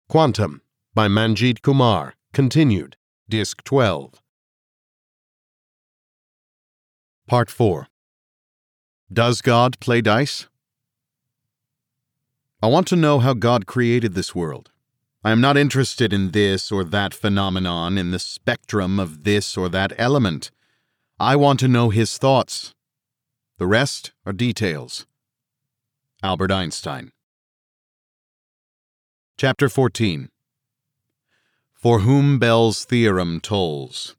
Quantum by Manjeet Kumar, continued, Disc 12. Part 4. Does God play dice? I want to know how God created this world. I am not interested in this or that phenomenon, in the spectrum of this or that element. I want to know his thoughts. The rest are details. Albert Einstein. Chapter 14. For whom Bell's theorem tolls.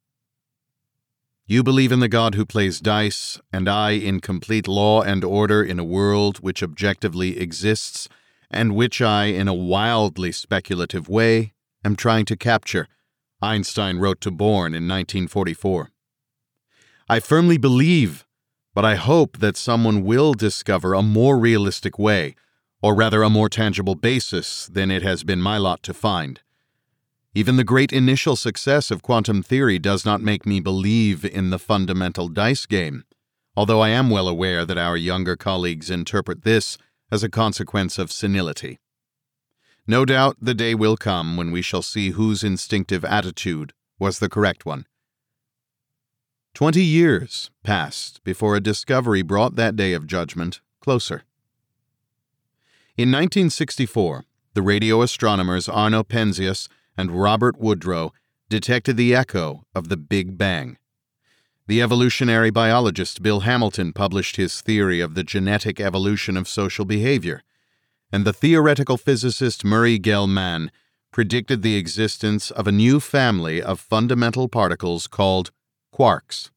You believe in the God who plays dice, and I in complete law and order in a world which objectively exists, and which I, in a wildly speculative way, am trying to capture, Einstein wrote to Born in 1944. I firmly believe, but I hope that someone will discover a more realistic way, or rather a more tangible basis than it has been my lot to find. Even the great initial success of quantum theory does not make me believe in the fundamental dice game, although I am well aware that our younger colleagues interpret this as a consequence of senility. No doubt the day will come when we shall see whose instinctive attitude was the correct one. 20 years passed before a discovery brought that day of judgment closer. In 1964, the radio astronomers Arno Penzias and Robert Woodrow detected the echo of the Big Bang. The evolutionary biologist Bill Hamilton published his theory of the genetic evolution of social behavior, and the theoretical physicist Murray Gell-Mann predicted the existence of a new family of fundamental particles called quarks.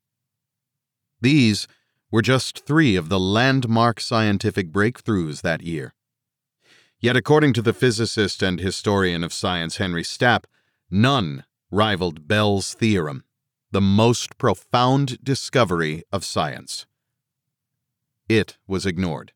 These were just 3 of the landmark scientific breakthroughs that year. Yet according to the physicist and historian of science Henry Stapp, none rivaled Bell's theorem, the most profound discovery of science. It was ignored.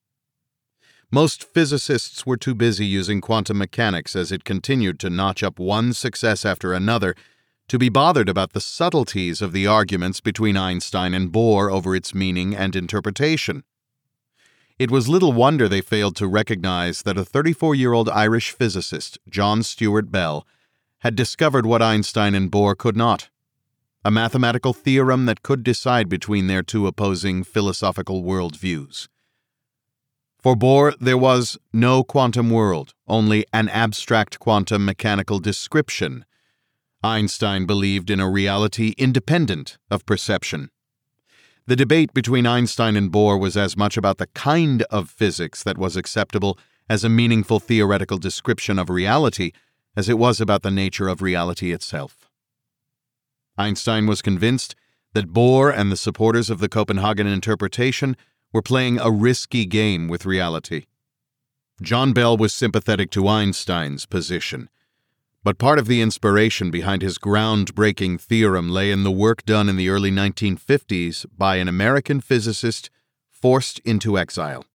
Most physicists were too busy using quantum mechanics as it continued to notch up one success after another to be bothered about the subtleties of the arguments between Einstein and Bohr over its meaning and interpretation. It was little wonder they failed to recognize that a 34-year-old Irish physicist, John Stuart Bell, had discovered what Einstein and Bohr could not: a mathematical theorem that could decide between their 2 opposing philosophical worldviews. For Bohr, there was no quantum world, only an abstract quantum mechanical description. Einstein believed in a reality independent of perception. The debate between Einstein and Bohr was as much about the kind of physics that was acceptable as a meaningful theoretical description of reality as it was about the nature of reality itself. Einstein was convinced that Bohr and the supporters of the Copenhagen interpretation were playing a risky game with reality. John Bell was sympathetic to Einstein's position, but part of the inspiration behind his groundbreaking theorem lay in the work done in the early 1950s by an American physicist forced into exile.